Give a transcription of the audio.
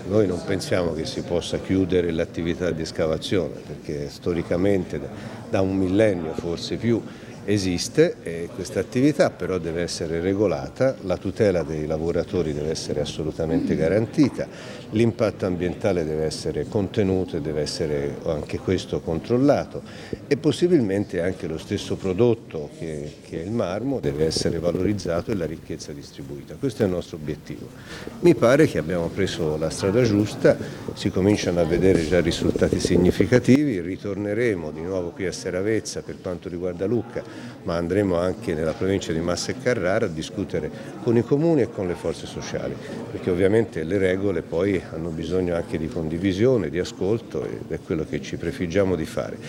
Noi non pensiamo che si possa chiudere l'attività di escavazione, perché storicamente da un millennio, forse più, esiste e questa attività però deve essere regolata, la tutela dei lavoratori deve essere assolutamente garantita, l'impatto ambientale deve essere contenuto e deve essere anche questo controllato e possibilmente anche lo stesso prodotto che è il marmo deve essere valorizzato e la ricchezza distribuita. Questo è il nostro obiettivo. Mi pare che abbiamo preso la strada giusta, si cominciano a vedere già risultati significativi, ritorneremo di nuovo qui a Seravezza per quanto riguarda Lucca, ma andremo anche nella provincia di Massa e Carrara a discutere con i comuni e con le forze sociali, perché ovviamente le regole poi hanno bisogno anche di condivisione, di ascolto ed è quello che ci prefiggiamo di fare.